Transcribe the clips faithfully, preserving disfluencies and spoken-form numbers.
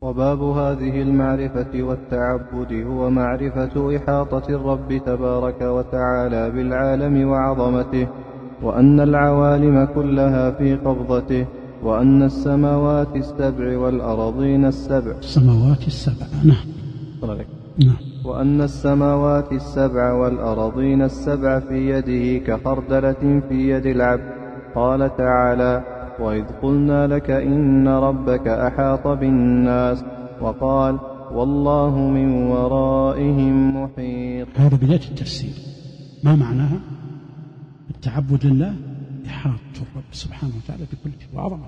وباب هذه المعرفة والتعبد هو معرفة إحاطة الرب تبارك وتعالى بالعالم وعظمته، وأن العوالم كلها في قبضته، وأن السماوات السبع والأرضين السبع السماوات السبع نعم نعم وأن السماوات السبع والأرضين السبع في يده كخردلة في يد العبد. قال تعالى: وإذ قلنا لك إن ربك أحاط بالناس، وقال: والله من ورائهم محيط. هذا بداية التفسير. ما معناها؟ التعبد لله إحاطة الرب سبحانه وتعالى بكل شيء وعظمه.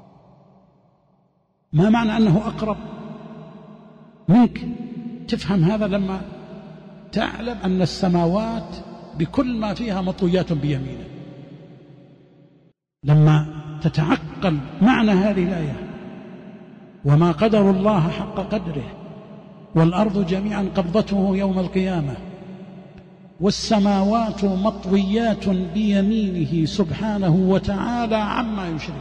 ما معنى أنه أقرب منك؟ تفهم هذا لما تعلم أن السماوات بكل ما فيها مطويات بيمينه. لما تتعقل معنى هذه الآية: وما قدر الله حق قدره، والأرض جميعا قبضته يوم القيامة، والسماوات مطويات بيمينه سبحانه وتعالى عما يشرك.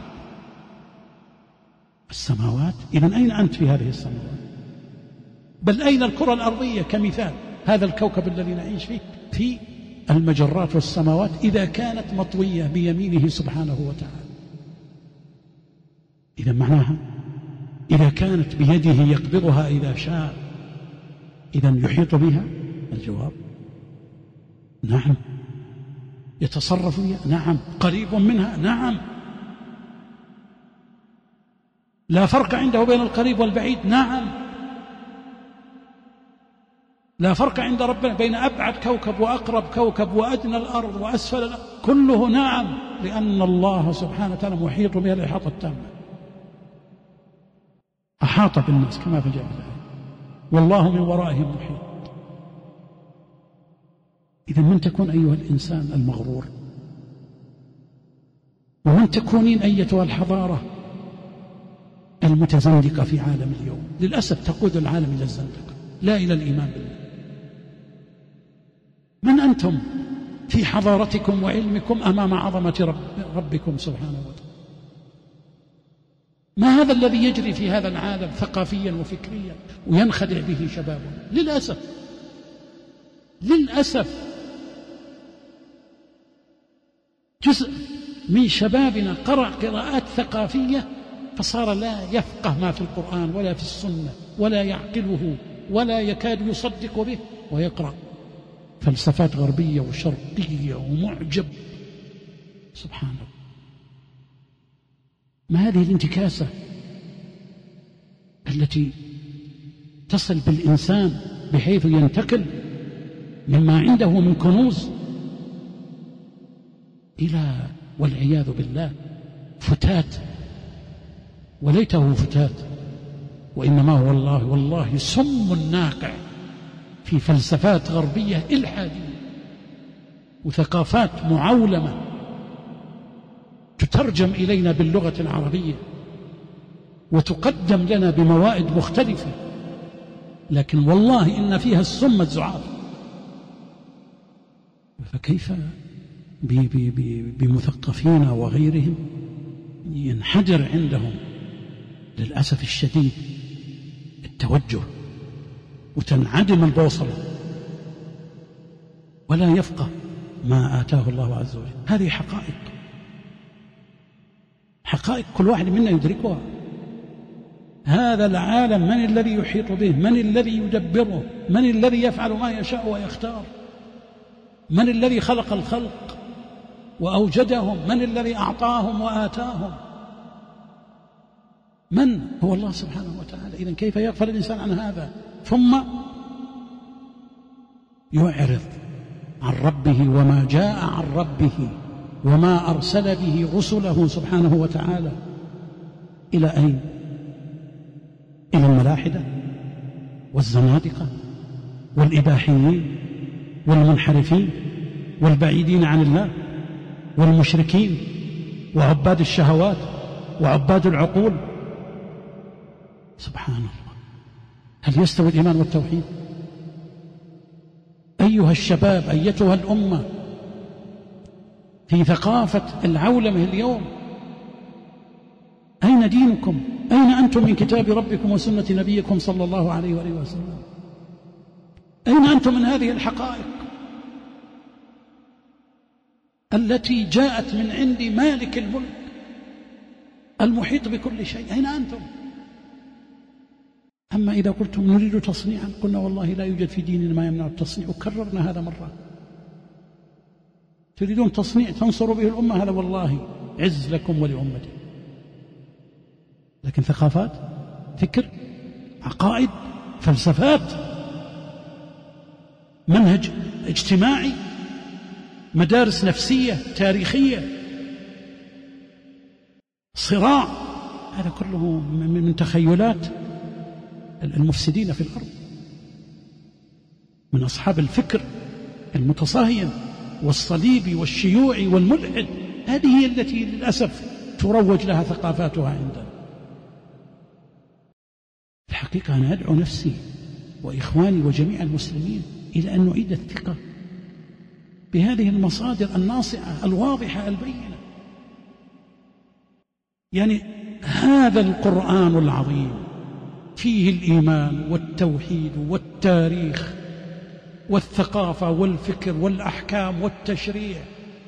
السماوات، إذن أين أنت في هذه السماوات؟ بل أين الكرة الأرضية كمثال؟ هذا الكوكب الذي نعيش فيه في المجرات والسماوات إذا كانت مطوية بيمينه سبحانه وتعالى. إذا معناها إذا كانت بيده يقبضها إذا شاء، إذن يحيط بها؟ الجواب نعم. يتصرف بها؟ نعم. قريب منها؟ نعم. لا فرق عنده بين القريب والبعيد؟ نعم. لا فرق عند ربنا بين أبعد كوكب وأقرب كوكب وأدنى الأرض وأسفل الأرض، كله نعم، لأن الله سبحانه وتعالى محيط بها الإحاطة التامة. أحاط بالناس كما في الآية: والله من ورائهم محيط. إذا من تكون أيها الإنسان المغرور؟ ومن تكونين أيتها الحضارة المتزندقة في عالم اليوم؟ للأسف تقود العالم إلى الزندقة لا إلى الإيمان بالله. من أنتم في حضارتكم وعلمكم أمام عظمة رب ربكم سبحانه وتعالى؟ ما هذا الذي يجري في هذا العالم ثقافيا وفكريا وينخدع به شبابنا؟ للأسف للأسف جزء من شبابنا قرأ قراءات ثقافية فصار لا يفقه ما في القرآن ولا في السنة ولا يعقله ولا يكاد يصدق به، ويقرأ فلسفات غربية وشرقية ومعجب. سبحان الله، ما هذه الانتكاسة التي تصل بالإنسان بحيث ينتقل مما عنده من كنوز إلى والعياذ بالله فتات، وليته فتات وإنما هو الله والله سم ناقع في فلسفات غربية إلحادية وثقافات معولمة تترجم إلينا باللغة العربية وتقدم لنا بموائد مختلفة، لكن والله إن فيها السم الزعاف. فكيف بمثقفين وغيرهم ينحدر عندهم للأسف الشديد التوجه وتنعدم البوصلة ولا يفقه ما آتاه الله عز وجل. هذه حقائق حقائق كل واحد منا يدركها. هذا العالم من الذي يحيط به؟ من الذي يدبره؟ من الذي يفعل ما يشاء ويختار؟ من الذي خلق الخلق وأوجدهم؟ من الذي أعطاهم وآتاهم؟ من هو الله سبحانه وتعالى. إذن كيف يغفل الإنسان عن هذا ثم يعرض عن ربه وما جاء عن ربه وما أرسل به رسله سبحانه وتعالى؟ إلى أين؟ إلى الملاحدة والزنادقة والإباحيين والمنحرفين والبعيدين عن الله والمشركين وعباد الشهوات وعباد العقول. سبحان الله، هل يستوي الإيمان والتوحيد؟ أيها الشباب، أيتها الأمة، في ثقافة العولمة اليوم أين دينكم؟ أين أنتم من كتاب ربكم وسنة نبيكم صلى الله عليه وآله وسلم؟ أين أنتم من هذه الحقائق التي جاءت من عند مالك الملك المحيط بكل شيء؟ أين أنتم؟ أما إذا قلتم نريد تصنيعا، قلنا والله لا يوجد في ديننا ما يمنع التصنيع، وكررنا هذا مرة. تريدون تصنيع تنصروا به الأمة، هذا والله عز لكم ولأمتكم. لكن ثقافات، فكر، عقائد، فلسفات، منهج اجتماعي، مدارس نفسية تاريخية، صراع، هذا كله من تخيلات المفسدين في الأرض، من أصحاب الفكر المتصهين والصليبي والشيوعي والملحد. هذه هي التي للأسف تروج لها ثقافاتها عندنا. الحقيقة أنا أدعو نفسي وإخواني وجميع المسلمين إلى أن نعيد الثقة بهذه المصادر الناصعة الواضحة البينة. يعني هذا القرآن العظيم فيه الإيمان والتوحيد والتاريخ والثقافة والفكر والأحكام والتشريع،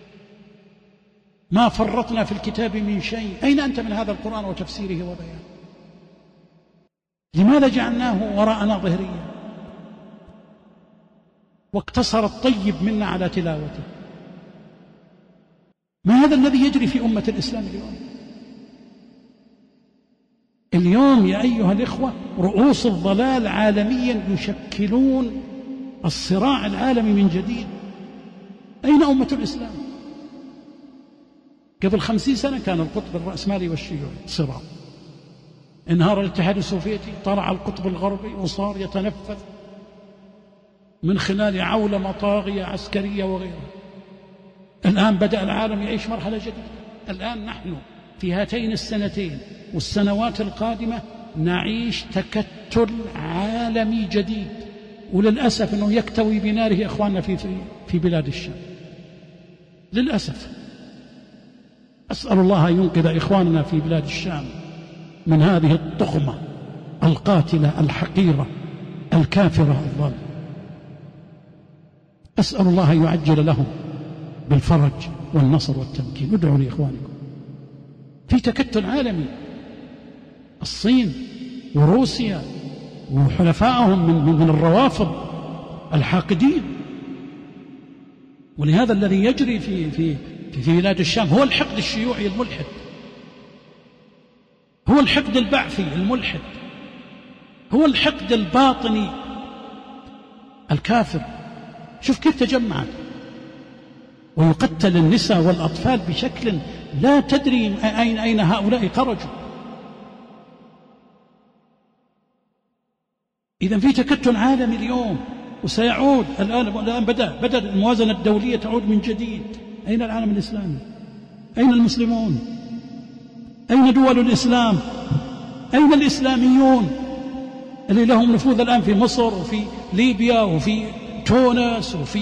ما فرطنا في الكتاب من شيء. أين أنت من هذا القرآن وتفسيره وبيانه؟ لماذا جعلناه وراءنا ظهريا واقتصر الطيب منا على تلاوته؟ ما هذا الذي يجري في أمة الإسلام اليوم؟ اليوم يا أيها الإخوة رؤوس الضلال عالميا يشكلون الصراع العالمي من جديد. أين أمة الإسلام؟ قبل خمسين سنة كان القطب الرأسمالي والشيوعي صراع، انهار الاتحاد السوفيتي، طلع القطب الغربي وصار يتنفذ من خلال عولمة طاغية عسكرية وغيرها. الآن بدأ العالم يعيش مرحلة جديدة. الآن نحن في هاتين السنتين والسنوات القادمة نعيش تكتل عالمي جديد، وللأسف أنه يكتوي بناره إخواننا في, في, في بلاد الشام للأسف. أسأل الله أن ينقذ إخواننا في بلاد الشام من هذه الطغمة القاتلة الحقيرة الكافرة الظالمة. أسأل الله أن يعجل لهم بالفرج والنصر والتمكين. ادعوا لإخوانكم في تكتل عالمي. الصين وروسيا وحلفائهم من, من الروافض الحاقدين. ولهذا الذي يجري في, في, في بلاد الشام هو الحقد الشيوعي الملحد، هو الحقد البعثي الملحد، هو الحقد الباطني الكافر. شوف كيف تجمعت، ويقتل النساء والأطفال بشكل لا تدري أين, أين هؤلاء خرجوا. إذن في تكتل عالمي اليوم، وسيعود الآن, الآن بدأ, بدأ الموازنة الدولية تعود من جديد. أين العالم الإسلامي؟ أين المسلمون؟ أين دول الإسلام؟ أين الإسلاميون اللي لهم نفوذ الآن في مصر وفي ليبيا وفي تونس وفي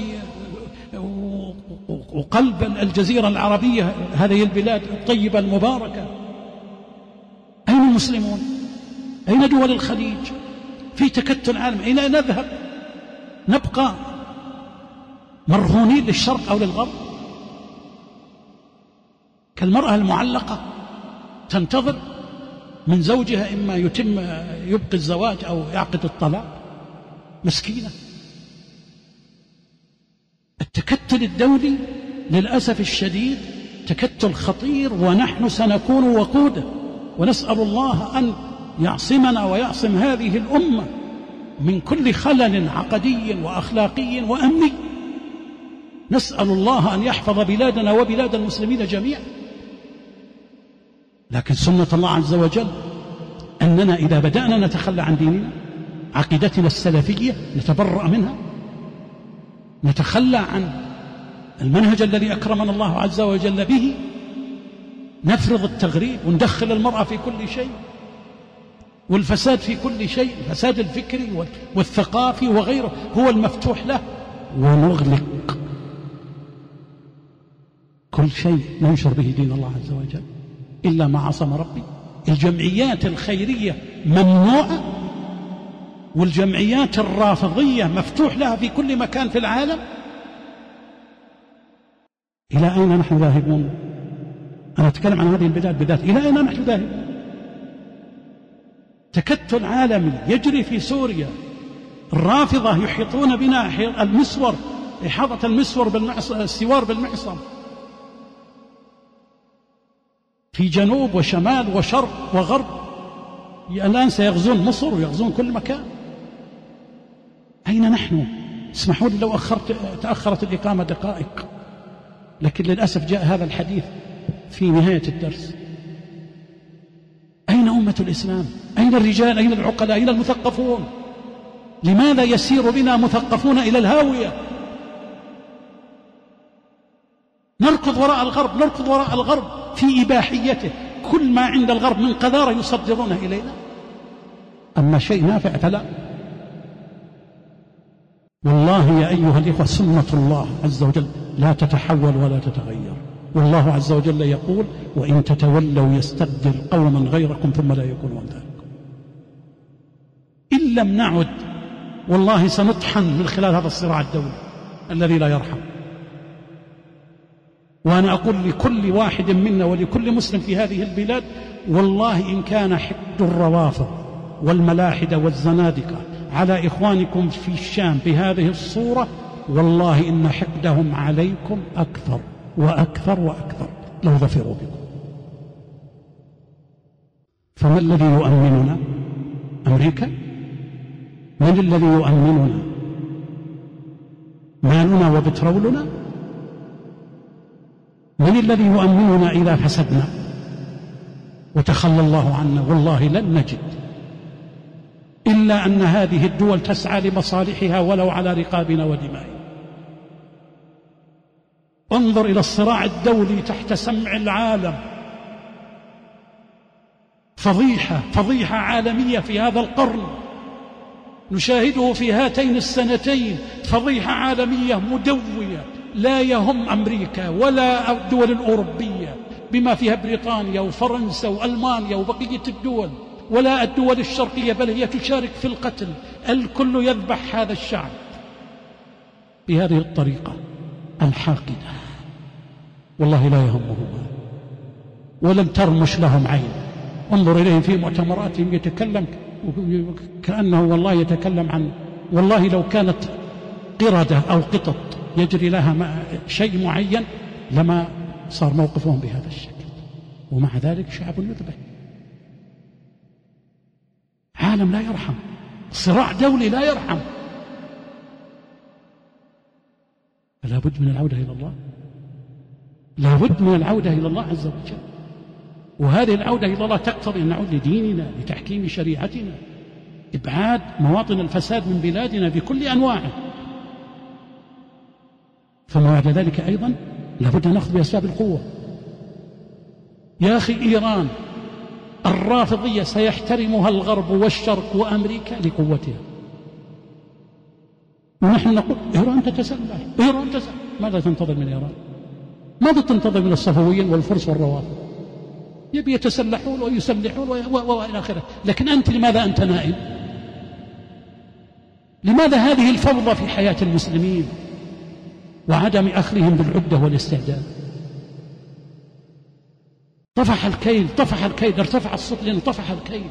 وقلب الجزيرة العربية، هذه البلاد الطيبة المباركة؟ أين المسلمون؟ أين دول الخليج؟ في تكتل عالم. أين نذهب؟ نبقى مرهونين للشرق أو للغرب كالمرأة المعلقة تنتظر من زوجها إما يتم يبقي الزواج أو يعقد الطلاق. مسكينة. التكتل الدولي للأسف الشديد تكتل خطير، ونحن سنكون وقوده، ونسأل الله أن يعصمنا ويعصم هذه الأمة من كل خلل عقدي وأخلاقي وأمني. نسأل الله أن يحفظ بلادنا وبلاد المسلمين جميعا. لكن سنة الله عز وجل أننا إذا بدأنا نتخلى عن ديننا، عقيدتنا السلفية نتبرأ منها، نتخلى عن المنهج الذي أكرمنا الله عز وجل به، نفرض التغريب وندخل المرأة في كل شيء والفساد في كل شيء، الفساد الفكري والثقافي وغيره هو المفتوح له، ونغلق كل شيء ننشر به دين الله عز وجل إلا ما عصم ربي، الجمعيات الخيرية ممنوعة والجمعيات الرافضية مفتوح لها في كل مكان في العالم. إلى أين نحن ذاهبون؟ أنا أتكلم عن هذه البلاد بالذات، إلى أين نحن ذاهبون؟ تكتل عالمي يجري في سوريا، الرافضة يحيطون بنا المسور، إحاطة المسور بالمعصم، السوار بالمعصم، في جنوب وشمال وشرق وغرب. الآن سيغزون مصر ويغزون كل مكان. أين نحن؟ اسمحوا لي لو أخرت تأخرت الإقامة دقائق، لكن للأسف جاء هذا الحديث في نهاية الدرس. أين أمة الإسلام؟ أين الرجال؟ أين العقلاء؟ أين المثقفون؟ لماذا يسير بنا مثقفون إلى الهاوية؟ نركض وراء الغرب، نركض وراء الغرب في إباحيته، كل ما عند الغرب من قذارة يصدرونه إلينا، أما شيء نافع فلا. والله يا أيها الإخوة سنة الله عز وجل لا تتحول ولا تتغير، والله عز وجل يقول وإن تتولوا يستبدل قوما غيركم ثم لا يكونوا أمثالكم. إن لم نعد والله سنطحن من خلال هذا الصراع الدولي الذي لا يرحم. وأنا أقول لكل واحد منا ولكل مسلم في هذه البلاد، والله إن كان حقد الروافض والملاحدة والزنادقة على إخوانكم في الشام بهذه الصورة، والله إن حقدهم عليكم أكثر وأكثر وأكثر لو ظفروا بكم. فما الذي يؤمننا؟ أمريكا؟ من الذي يؤمننا؟ مالنا وبترولنا؟ من الذي يؤمننا إذا فسدنا وتخلى الله عنا؟ والله لن نجد إلا أن هذه الدول تسعى لمصالحها ولو على رقابنا ودمائنا. انظر إلى الصراع الدولي تحت سمع العالم، فضيحة فضيحة عالمية في هذا القرن نشاهده في هاتين السنتين، فضيحة عالمية مدوية لا يهم أمريكا ولا الدول الأوروبية بما فيها بريطانيا وفرنسا وألمانيا وبقية الدول، ولا الدول الشرقية، بل هي تشارك في القتل. الكل يذبح هذا الشعب بهذه الطريقة الحاقدة، والله لا يهمهم ولم ترمش لهم عين. انظر إليهم في مؤتمراتهم يتكلم كأنه والله يتكلم عن، والله لو كانت قردة أو قطط يجري لها شيء معين لما صار موقفهم بهذا الشكل، ومع ذلك شعب يذبح. عالم لا يرحم، صراع دولي لا يرحم. فلا بد من العودة إلى الله، لا بد من العودة إلى الله عز وجل. وهذه العودة إلى الله تقتضي أن نعود لديننا، لتحكيم شريعتنا، إبعاد مواطن الفساد من بلادنا بكل أنواعه. ثم بعد ذلك أيضا لابد أن نأخذ بأسباب القوة. يا أخي إيران الرافضية سيحترمها الغرب والشرق وأمريكا لقوتها، ونحن نقول إيران تتسلح، إيران تتسلح. ماذا تنتظر من إيران؟ ماذا تنتظر من الصفويين والفرس والروافض؟ يبي يتسلحون ويسلحون وإلى آخره. لكن أنت لماذا أنت نائم؟ لماذا هذه الفوضى في حياة المسلمين وعدم أخذهم بالعدة والاستعداد؟ طفح الكيل، طفح الكيل، ارتفع الصوت لأنه طفح الكيل.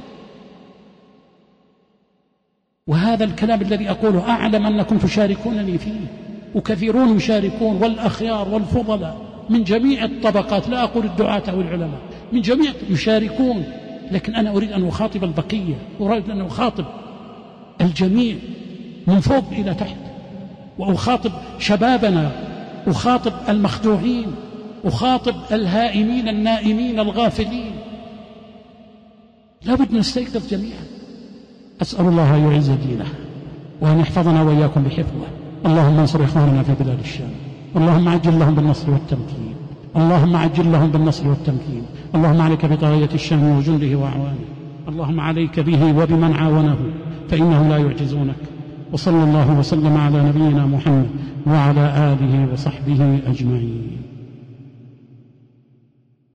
وهذا الكلام الذي أقوله أعلم أنكم تشاركونني فيه، وكثيرون يشاركون، والأخيار والفضلاء من جميع الطبقات، لا أقول الدعاة أو العلماء، من جميع يشاركون. لكن أنا أريد أن أخاطب البقية، أريد أن أخاطب الجميع من فوق إلى تحت، وأخاطب شبابنا، أخاطب المخدوعين، أخاطب الهائمين النائمين الغافلين. لا بد نستيقظ جميعا. أسأل الله أن يعز دينه وأن يحفظنا وإياكم بحفظه. اللهم انصر إخواننا في بلاد الشام، اللهم عجل لهم بالنصر والتمكين، اللهم عجل لهم بالنصر والتمكين. اللهم عليك بطاغية الشام وجنده وأعوانه، اللهم عليك به وبمن عاونه فإنهم لا يعجزونك. وصلى الله وسلم على نبينا محمد وعلى آله وصحبه أجمعين.